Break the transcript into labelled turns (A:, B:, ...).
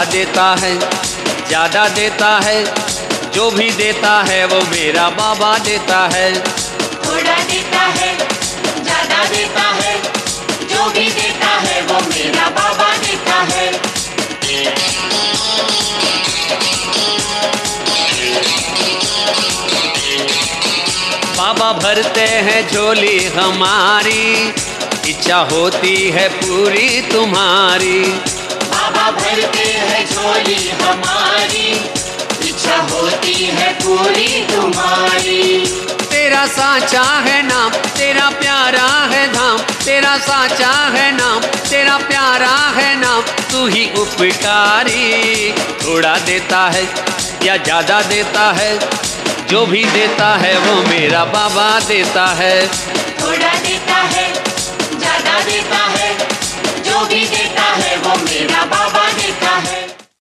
A: देता है, ज्यादा देता है, जो भी देता है वो मेरा बाबा देता है।
B: थोड़ा देता है, ज्यादा देता है, जो भी देता है वो मेरा बाबा देता है।
A: बाबा भरते हैं झोली हमारी, इच्छा होती है पूरी तुम्हारी।
B: बाबा भरते हैं झोली हमारी, इच्छा होती है पूरी तुम्हारी।
A: तेरा साचा है नाम, तेरा प्यारा है धाम, तेरा साचा है नाम, तेरा प्यारा है नाम, तू ही उपकारी। थोड़ा देता है या ज्यादा देता है, जो भी देता है वो मेरा बाबा देता है।
B: थोड़ा देता